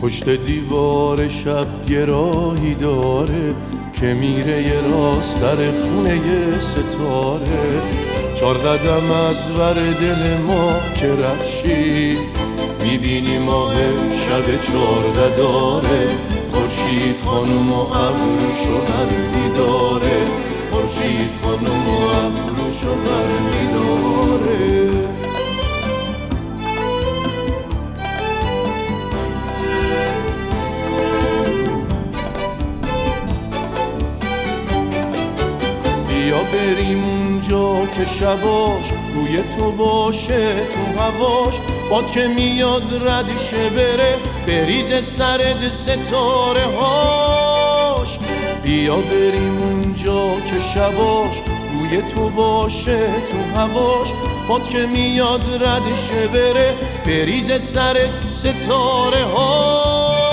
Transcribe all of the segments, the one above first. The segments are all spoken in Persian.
پشت دیوار شب یه راهی داره که میره یه راست در خونه یه ستاره. 4 قدم از ور دل ما که رد شی میبینی ماه شب 14 داره. خورشید خانم و ابروشو برمیداره، خورشید خانم و ابروشو برمیداره. بیا بریم اونجا که شباش روی تو باشه، تو هواش باد که میاد ردشه بره بریز سرد ستاره هاش. بیا بریم اونجا که شباش روی تو باشه، تو هواش باد که میاد ردشه بره بریز سرد ستاره هاش.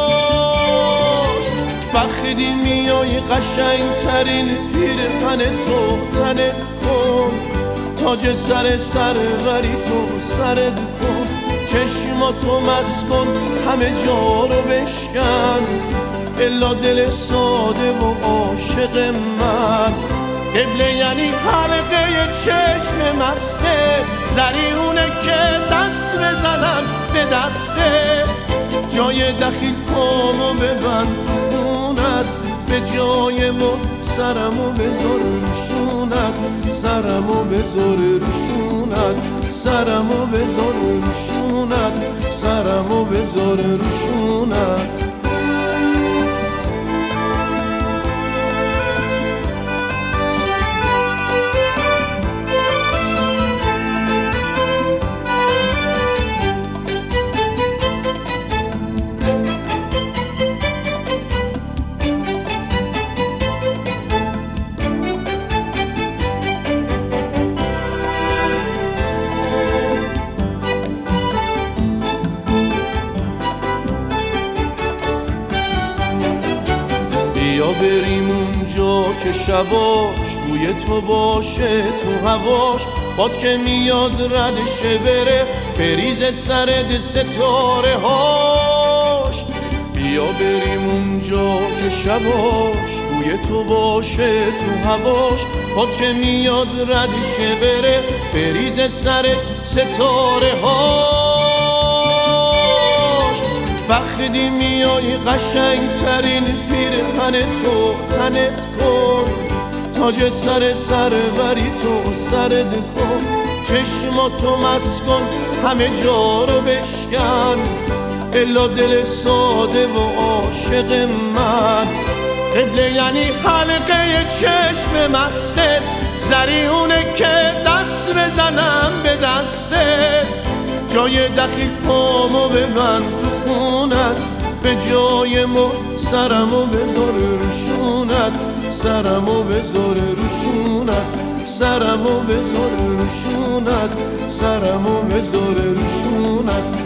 وقتی میای قشنگترین پیرهن تو تنت کن، تاج سر وری تو سرت کن، چشماتو مست کن همه جا رو بشکن، الا دل ساده و عاشق من. قبله یعنی حلقه چشم مسته، زریونه که دست بزنم به دسته. جای دخیل پامو ببند تو خونت، به جای ما سرمو بذار روشونت، سرمو بذار روشونت، سرمو بذار روشونت، سرمو بذار روشونت. بیا بریم اونجا که شباش بوی تو باشه، تو هواش باد که میاد ردشه بره بریز سرد ستاره هاش. بیا بریم اونجا که شباش بوی تو باشه، تو هواش باد که میاد ردشه بره بریز سرد ستاره هاش. وقتی میای قشنگترین پیرهن تو تنت کن، تاج سر وری تو سرت کن، چشماتو مست کن همه جا رو بشکن، الا دل ساده و عاشق من. قبله یعنی حلقه چشم مسته، زریونه که دست بزنم به دستت. جای دخیل پامو ببند تو خونت، به جای ما سرمو بذار روشونت، سرمو بذار روشونت، سرمو بذار روشونت، سرمو بذار روشونت.